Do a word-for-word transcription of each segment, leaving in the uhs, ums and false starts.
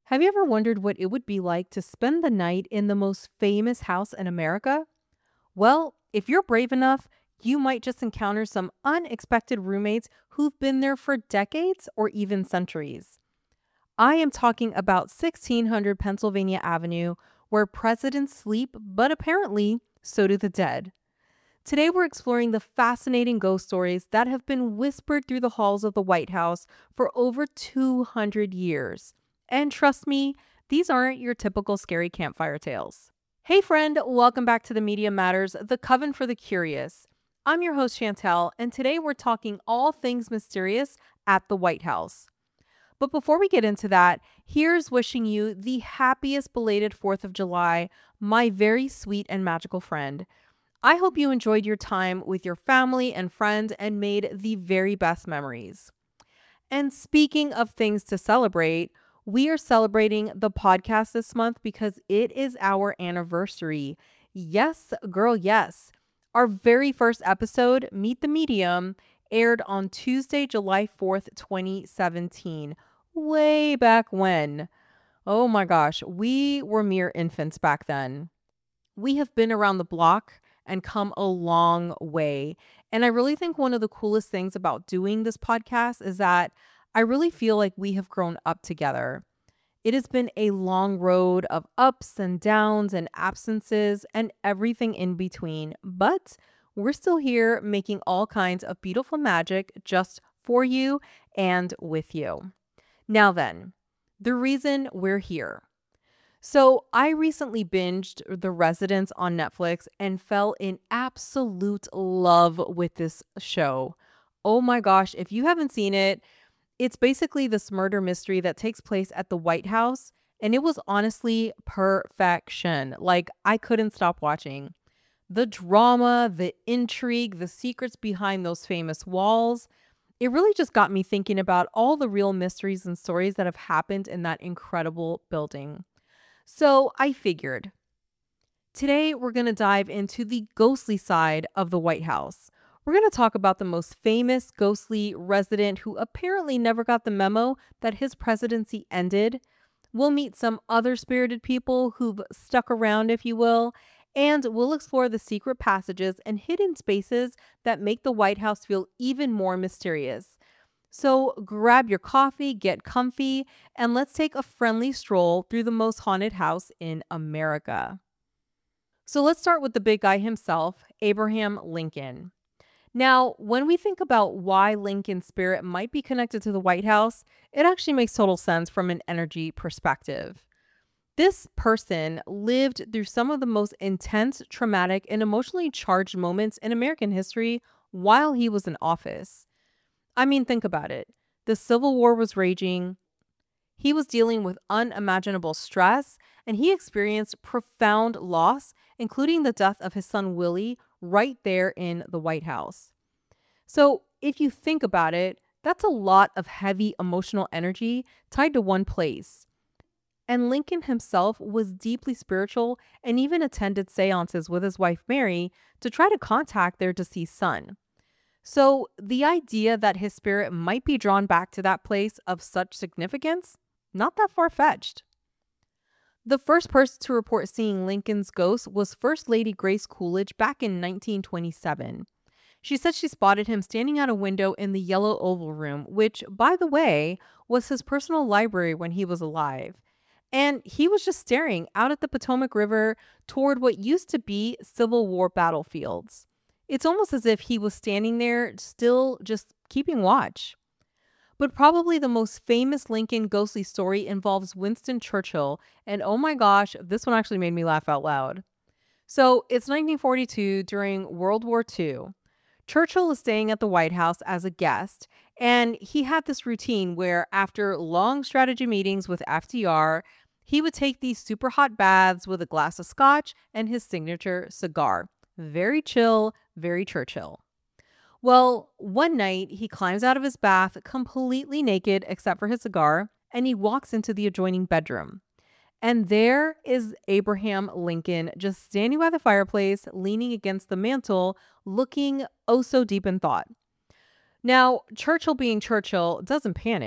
Have you ever wondered what it would be like to spend the night in the most famous house in America? Well, if you're brave enough, you might just encounter some unexpected roommates who've been there for decades or even centuries. I am talking about sixteen hundred Pennsylvania Avenue, where presidents sleep, but apparently so do the dead. Today, we're exploring the fascinating ghost stories that have been whispered through the halls of the White House for over two hundred years. And trust me, these aren't your typical scary campfire tales. Hey, friend, welcome back to the Media Matters, the Coven for the Curious. I'm your host, Chantel, and today we're talking all things mysterious at the White House. But before we get into that, here's wishing you the happiest belated fourth of July, my very sweet and magical friend. I hope you enjoyed your time with your family and friends and made the very best memories. And speaking of things to celebrate, we are celebrating the podcast this month because it is our anniversary. Yes, girl, yes. Our very first episode, Meet the Medium, aired on Tuesday, July fourth, twenty seventeen. Way back when. Oh my gosh, we were mere infants back then. We have been around the block and come a long way. And I really think one of the coolest things about doing this podcast is that I really feel like we have grown up together. It has been a long road of ups and downs and absences and everything in between, but we're still here making all kinds of beautiful magic just for you and with you. Now then, the reason we're here. So I recently binged The Residence on Netflix and fell in absolute love with this show. Oh my gosh, if you haven't seen it, it's basically this murder mystery that takes place at the White House, and it was honestly perfection. Like, I couldn't stop watching. The drama, the intrigue, the secrets behind those famous walls. It really just got me thinking about all the real mysteries and stories that have happened in that incredible building. So I figured today we're going to dive into the ghostly side of the White House. We're going to talk about the most famous ghostly resident who apparently never got the memo that his presidency ended. We'll meet some other spirited people who've stuck around, if you will, and we'll explore the secret passages and hidden spaces that make the White House feel even more mysterious. So grab your coffee, get comfy, and let's take a friendly stroll through the most haunted house in America. So let's start with the big guy himself, Abraham Lincoln. Now, when we think about why Lincoln's spirit might be connected to the White House, it actually makes total sense from an energy perspective. This person lived through some of the most intense, traumatic, and emotionally charged moments in American history while he was in office. I mean, think about it. The Civil War was raging. He was dealing with unimaginable stress, and he experienced profound loss, including the death of his son Willie right there in the White House. So, if you think about it, that's a lot of heavy emotional energy tied to one place. And Lincoln himself was deeply spiritual and even attended seances with his wife Mary to try to contact their deceased son. So, the idea that his spirit might be drawn back to that place of such significance, not that far-fetched. The first person to report seeing Lincoln's ghost was First Lady Grace Coolidge back in nineteen twenty-seven. She said she spotted him standing at a window in the Yellow Oval Room, which, by the way, was his personal library when he was alive. And he was just staring out at the Potomac River toward what used to be Civil War battlefields. It's almost as if he was standing there still just keeping watch. But probably the most famous Lincoln ghostly story involves Winston Churchill. And oh my gosh, this one actually made me laugh out loud. So it's nineteen forty-two during World War Two. Churchill was staying at the White House as a guest, and he had this routine where after long strategy meetings with F D R, he would take these super hot baths with a glass of scotch and his signature cigar. Very chill, very Churchill. Well, one night he climbs out of his bath completely naked except for his cigar, and he walks into the adjoining bedroom. And there is Abraham Lincoln just standing by the fireplace, leaning against the mantel, looking oh so deep in thought. Now, Churchill being Churchill doesn't panic.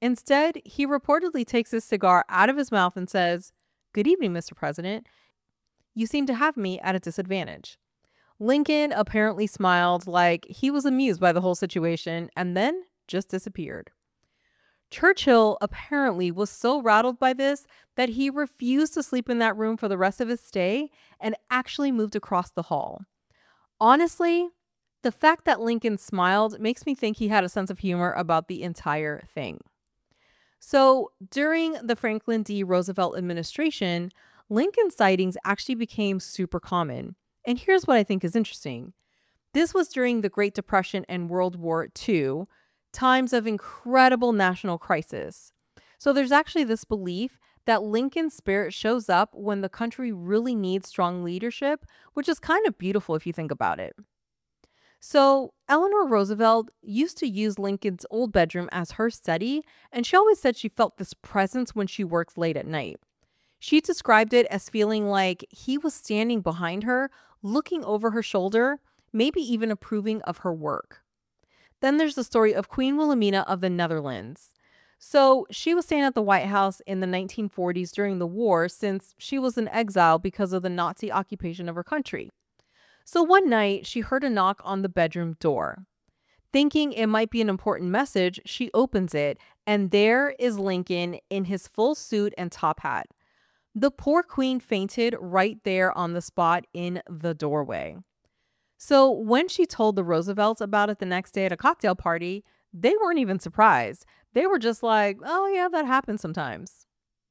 Instead, he reportedly takes his cigar out of his mouth and says, "Good evening, Mister President. You seem to have me at a disadvantage." Lincoln apparently smiled like he was amused by the whole situation and then just disappeared. Churchill apparently was so rattled by this that he refused to sleep in that room for the rest of his stay and actually moved across the hall. Honestly, the fact that Lincoln smiled makes me think he had a sense of humor about the entire thing. So, during the Franklin D. Roosevelt administration, Lincoln sightings actually became super common. And here's what I think is interesting. This was during the Great Depression and World War Two, times of incredible national crisis. So there's actually this belief that Lincoln's spirit shows up when the country really needs strong leadership, which is kind of beautiful if you think about it. So Eleanor Roosevelt used to use Lincoln's old bedroom as her study, and she always said she felt this presence when she works late at night. She described it as feeling like he was standing behind her, looking over her shoulder, maybe even approving of her work. Then there's the story of Queen Wilhelmina of the Netherlands. So she was staying at the White House in the nineteen forties during the war since she was in exile because of the Nazi occupation of her country. So one night she heard a knock on the bedroom door. Thinking it might be an important message, she opens it, and there is Lincoln in his full suit and top hat. The poor queen fainted right there on the spot in the doorway. So when she told the Roosevelts about it the next day at a cocktail party, they weren't even surprised. They were just like, oh yeah, that happens sometimes.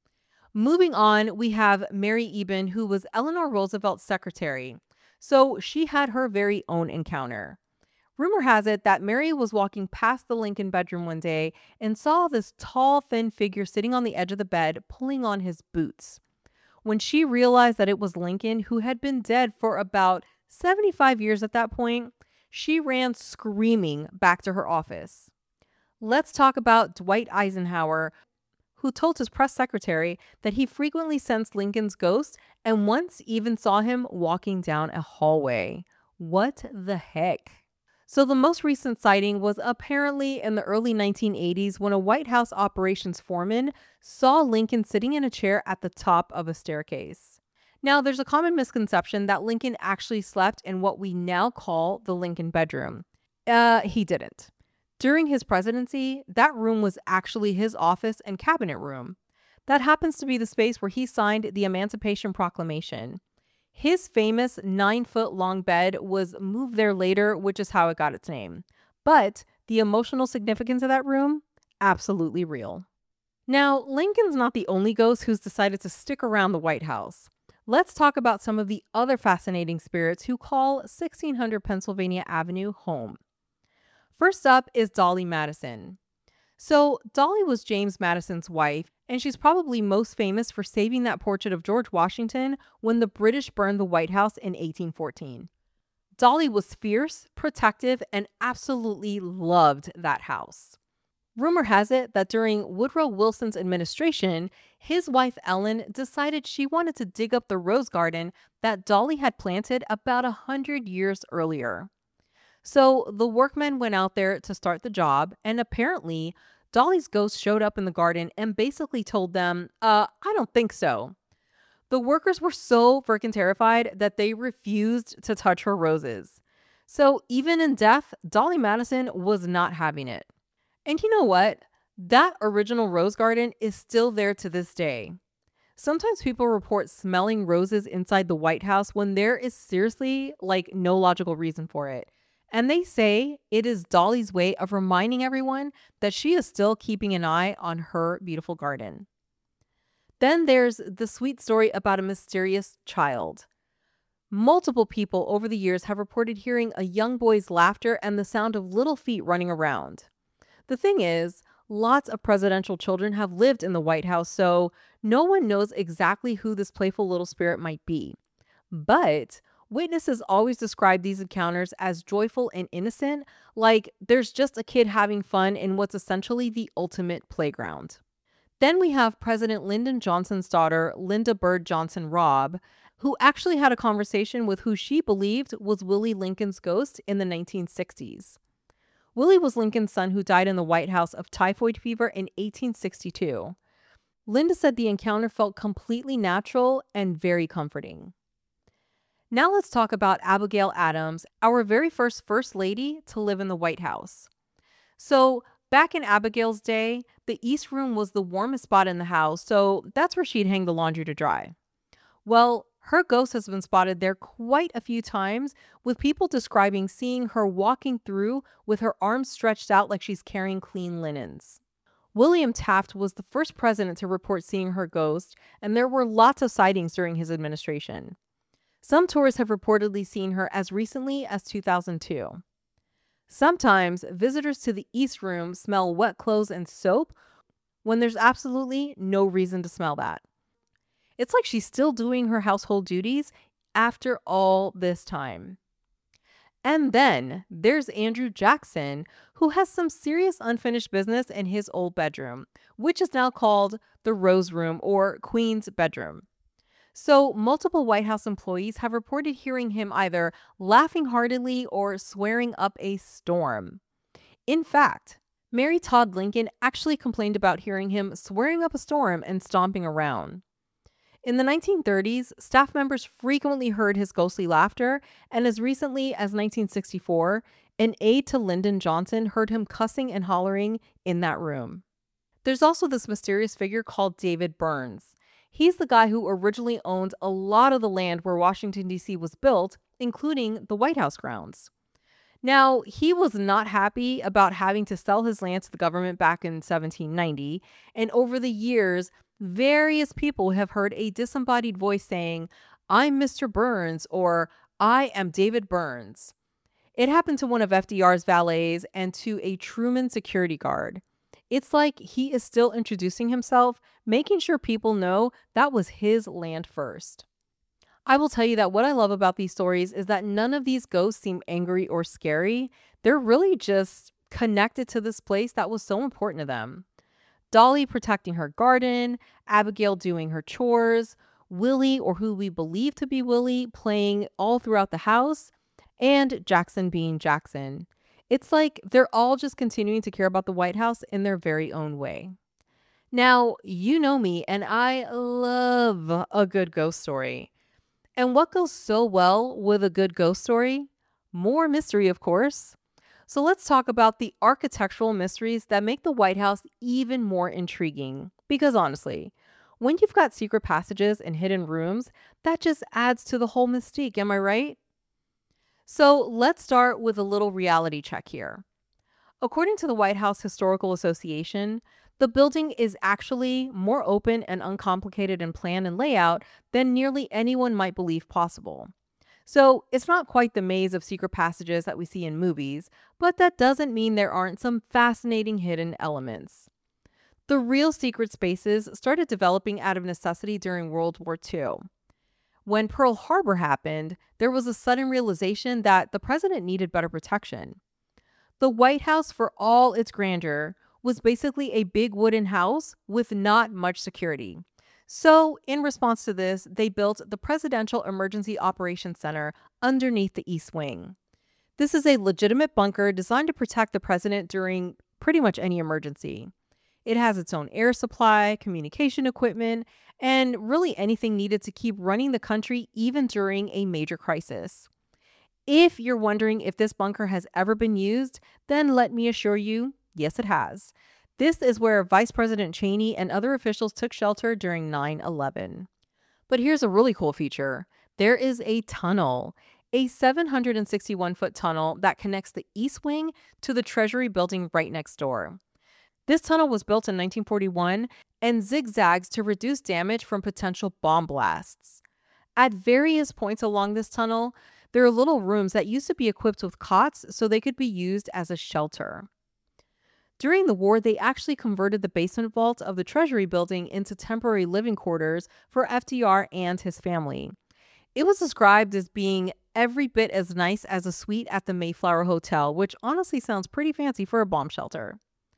Moving on, we have Mary Eben, who was Eleanor Roosevelt's secretary. So she had her very own encounter. Rumor has it that Mary was walking past the Lincoln bedroom one day and saw this tall, thin figure sitting on the edge of the bed, pulling on his boots. When she realized that it was Lincoln, who had been dead for about seventy-five years at that point, she ran screaming back to her office. Let's talk about Dwight Eisenhower, who told his press secretary that he frequently sensed Lincoln's ghost and once even saw him walking down a hallway. What the heck? So the most recent sighting was apparently in the early nineteen eighties when a White House operations foreman saw Lincoln sitting in a chair at the top of a staircase. Now, there's a common misconception that Lincoln actually slept in what we now call the Lincoln bedroom. Uh, he didn't. During his presidency, that room was actually his office and cabinet room. That happens to be the space where he signed the Emancipation Proclamation. His famous nine-foot-long bed was moved there later, which is how it got its name. But the emotional significance of that room? Absolutely real. Now, Lincoln's not the only ghost who's decided to stick around the White House. Let's talk about some of the other fascinating spirits who call sixteen hundred Pennsylvania Avenue home. First up is Dolly Madison. So Dolly was James Madison's wife, and she's probably most famous for saving that portrait of George Washington when the British burned the White House in eighteen fourteen. Dolly was fierce, protective, and absolutely loved that house. Rumor has it that during Woodrow Wilson's administration, his wife Ellen decided she wanted to dig up the rose garden that Dolly had planted about a hundred years earlier. So the workmen went out there to start the job, and apparently Dolly's ghost showed up in the garden and basically told them, uh, I don't think so. The workers were so freaking terrified that they refused to touch her roses. So even in death, Dolly Madison was not having it. And you know what? That original rose garden is still there to this day. Sometimes people report smelling roses inside the White House when there is seriously like no logical reason for it. And they say it is Dolly's way of reminding everyone that she is still keeping an eye on her beautiful garden. Then there's the sweet story about a mysterious child. Multiple people over the years have reported hearing a young boy's laughter and the sound of little feet running around. The thing is, lots of presidential children have lived in the White House, so no one knows exactly who this playful little spirit might be. But witnesses always describe these encounters as joyful and innocent, like there's just a kid having fun in what's essentially the ultimate playground. Then we have President Lyndon Johnson's daughter, Linda Bird Johnson Robb, who actually had a conversation with who she believed was Willie Lincoln's ghost in the nineteen sixties. Willie was Lincoln's son who died in the White House of typhoid fever in eighteen sixty-two. Linda said the encounter felt completely natural and very comforting. Now let's talk about Abigail Adams, our very first First Lady to live in the White House. So, back in Abigail's day, the East Room was the warmest spot in the house, so that's where she'd hang the laundry to dry. Well, her ghost has been spotted there quite a few times, with people describing seeing her walking through with her arms stretched out like she's carrying clean linens. William Taft was the first president to report seeing her ghost, and there were lots of sightings during his administration. Some tourists have reportedly seen her as recently as two thousand two. Sometimes visitors to the East Room smell wet clothes and soap when there's absolutely no reason to smell that. It's like she's still doing her household duties after all this time. And then there's Andrew Jackson, who has some serious unfinished business in his old bedroom, which is now called the Rose Room or Queen's Bedroom. So, multiple White House employees have reported hearing him either laughing heartily or swearing up a storm. In fact, Mary Todd Lincoln actually complained about hearing him swearing up a storm and stomping around. In the nineteen thirties, staff members frequently heard his ghostly laughter, and as recently as nineteen sixty-four, an aide to Lyndon Johnson heard him cussing and hollering in that room. There's also this mysterious figure called David Burns. He's the guy who originally owned a lot of the land where Washington, D C was built, including the White House grounds. Now, he was not happy about having to sell his land to the government back in seventeen ninety, and over the years, various people have heard a disembodied voice saying, "I'm Mister Burns," or "I am David Burns." It happened to one of F D R's valets and to a Truman security guard. It's like he is still introducing himself, making sure people know that was his land first. I will tell you that what I love about these stories is that none of these ghosts seem angry or scary. They're really just connected to this place that was so important to them. Dolly protecting her garden, Abigail doing her chores, Willie, or who we believe to be Willie, playing all throughout the house, and Jackson being Jackson. It's like they're all just continuing to care about the White House in their very own way. Now, you know me, and I love a good ghost story. And what goes so well with a good ghost story? More mystery, of course. So let's talk about the architectural mysteries that make the White House even more intriguing. Because honestly, when you've got secret passages and hidden rooms, that just adds to the whole mystique, am I right? So let's start with a little reality check here. According to the White House Historical Association, the building is actually more open and uncomplicated in plan and layout than nearly anyone might believe possible. So it's not quite the maze of secret passages that we see in movies, but that doesn't mean there aren't some fascinating hidden elements. The real secret spaces started developing out of necessity during World War Two. When Pearl Harbor happened, there was a sudden realization that the president needed better protection. The White House, for all its grandeur, was basically a big wooden house with not much security. So, in response to this, they built the Presidential Emergency Operations Center underneath the East Wing. This is a legitimate bunker designed to protect the president during pretty much any emergency. It has its own air supply, communication equipment, and really anything needed to keep running the country even during a major crisis. If you're wondering if this bunker has ever been used, then let me assure you, yes, it has. This is where Vice President Cheney and other officials took shelter during nine eleven. But here's a really cool feature. There is a tunnel, a seven hundred sixty-one foot tunnel that connects the East Wing to the Treasury building right next door. This tunnel was built in nineteen forty-one and zigzags to reduce damage from potential bomb blasts. At various points along this tunnel, there are little rooms that used to be equipped with cots so they could be used as a shelter. During the war, they actually converted the basement vault of the Treasury building into temporary living quarters for F D R and his family. It was described as being every bit as nice as a suite at the Mayflower Hotel, which honestly sounds pretty fancy for a bomb shelter.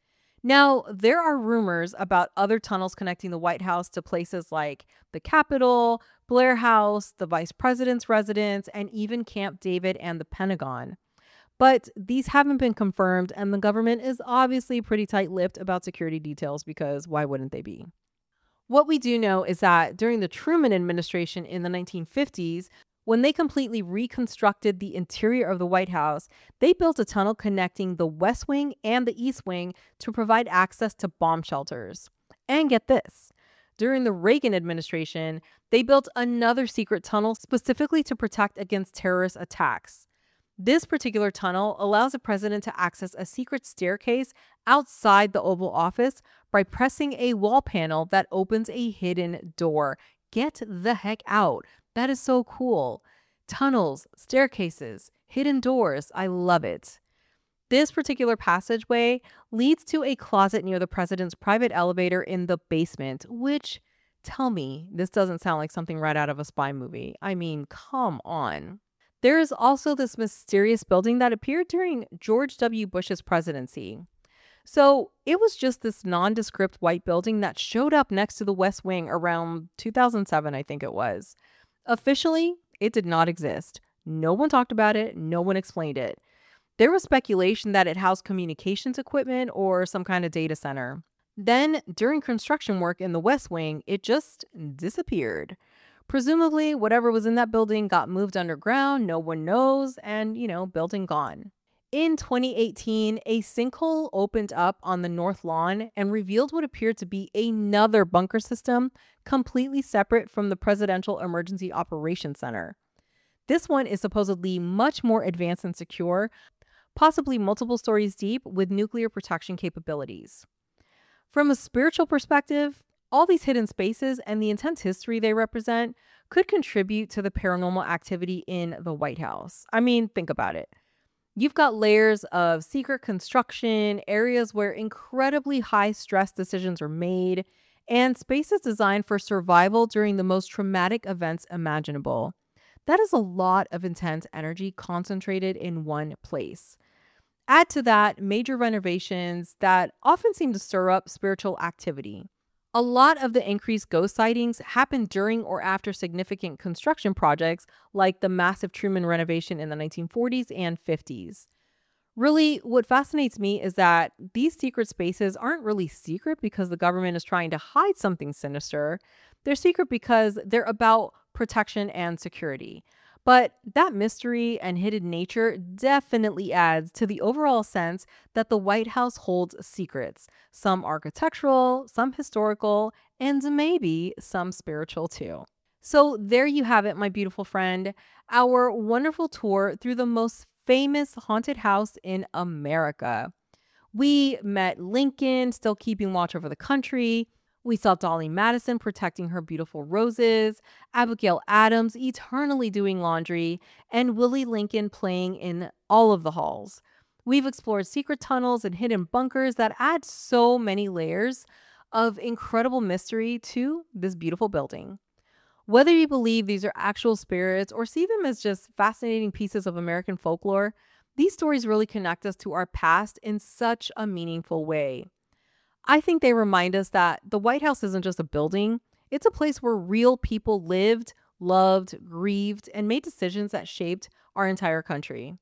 Now, there are rumors about other tunnels connecting the White House to places like the Capitol, Blair House, the Vice President's residence, and even Camp David and the Pentagon. But these haven't been confirmed, and the government is obviously pretty tight lipped about security details because why wouldn't they be? What we do know is that during the Truman administration in the nineteen fifties, when they completely reconstructed the interior of the White House, they built a tunnel connecting the West Wing and the East Wing to provide access to bomb shelters. And get this, during the Reagan administration, they built another secret tunnel specifically to protect against terrorist attacks. This particular tunnel allows the president to access a secret staircase outside the Oval Office by pressing a wall panel that opens a hidden door. Get the heck out. That is so cool. Tunnels, staircases, hidden doors. I love it. This particular passageway leads to a closet near the president's private elevator in the basement, which, tell me, this doesn't sound like something right out of a spy movie. I mean, come on. There is also this mysterious building that appeared during George W. Bush's presidency. So it was just this nondescript white building that showed up next to the West Wing around two thousand seven, I think it was. Officially, it did not exist. No one talked about it. No one explained it. There was speculation that it housed communications equipment or some kind of data center. Then, during construction work in the West Wing, it just disappeared. Presumably, whatever was in that building got moved underground, no one knows, and, you know, building gone. In twenty eighteen, a sinkhole opened up on the north lawn and revealed what appeared to be another bunker system completely separate from the Presidential Emergency Operations Center. This one is supposedly much more advanced and secure, possibly multiple stories deep with nuclear protection capabilities. From a spiritual perspective, all these hidden spaces and the intense history they represent could contribute to the paranormal activity in the White House. I mean, think about it. You've got layers of secret construction, areas where incredibly high stress decisions are made, and spaces designed for survival during the most traumatic events imaginable. That is a lot of intense energy concentrated in one place. Add to that major renovations that often seem to stir up spiritual activity. A lot of the increased ghost sightings happened during or after significant construction projects like the massive Truman renovation in the nineteen forties and fifties. Really, what fascinates me is that these secret spaces aren't really secret because the government is trying to hide something sinister. They're secret because they're about protection and security. But that mystery and hidden nature definitely adds to the overall sense that the White House holds secrets, some architectural, some historical, and maybe some spiritual too. So there you have it, my beautiful friend, our wonderful tour through the most famous haunted house in America. We met Lincoln, still keeping watch over the country. We saw Dolly Madison protecting her beautiful roses, Abigail Adams eternally doing laundry, and Willie Lincoln playing in all of the halls. We've explored secret tunnels and hidden bunkers that add so many layers of incredible mystery to this beautiful building. Whether you believe these are actual spirits or see them as just fascinating pieces of American folklore, these stories really connect us to our past in such a meaningful way. I think they remind us that the White House isn't just a building, it's a place where real people lived, loved, grieved, and made decisions that shaped our entire country.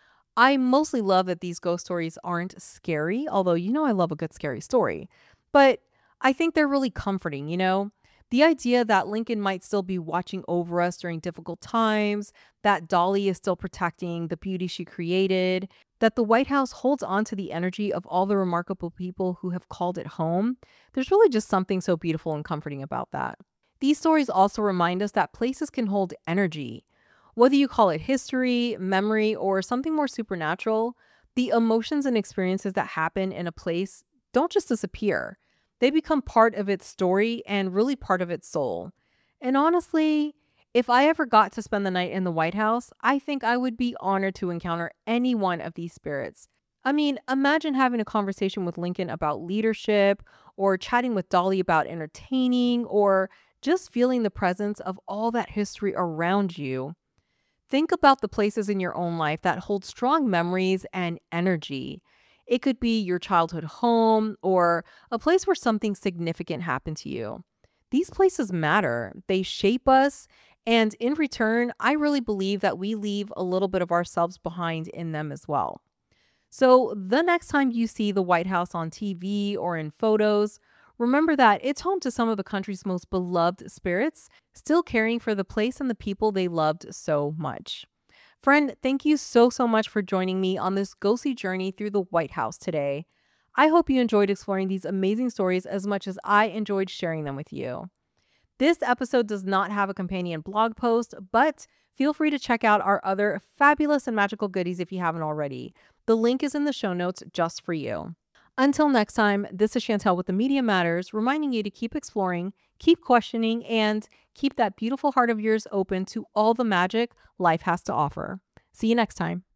I mostly love that these ghost stories aren't scary, although you know I love a good scary story. But I think they're really comforting, you know? The idea that Lincoln might still be watching over us during difficult times, that Dolly is still protecting the beauty she created, that the White House holds on to the energy of all the remarkable people who have called it home. There's really just something so beautiful and comforting about that. These stories also remind us that places can hold energy. Whether you call it history, memory, or something more supernatural, the emotions and experiences that happen in a place don't just disappear. They become part of its story and really part of its soul. And honestly, if I ever got to spend the night in the White House, I think I would be honored to encounter any one of these spirits. I mean, imagine having a conversation with Lincoln about leadership, or chatting with Dolly about entertaining, or just feeling the presence of all that history around you. Think about the places in your own life that hold strong memories and energy. It could be your childhood home or a place where something significant happened to you. These places matter. They shape us And in return, I really believe that we leave a little bit of ourselves behind in them as well. So the next time you see the White House on T V or in photos, remember that it's home to some of the country's most beloved spirits, still caring for the place and the people they loved so much. Friend, thank you so, so much for joining me on this ghostly journey through the White House today. I hope you enjoyed exploring these amazing stories as much as I enjoyed sharing them with you. This episode does not have a companion blog post, but feel free to check out our other fabulous and magical goodies if you haven't already. The link is in the show notes just for you. Until next time, this is Chantel with The Media Matters, reminding you to keep exploring, keep questioning, and keep that beautiful heart of yours open to all the magic life has to offer. See you next time.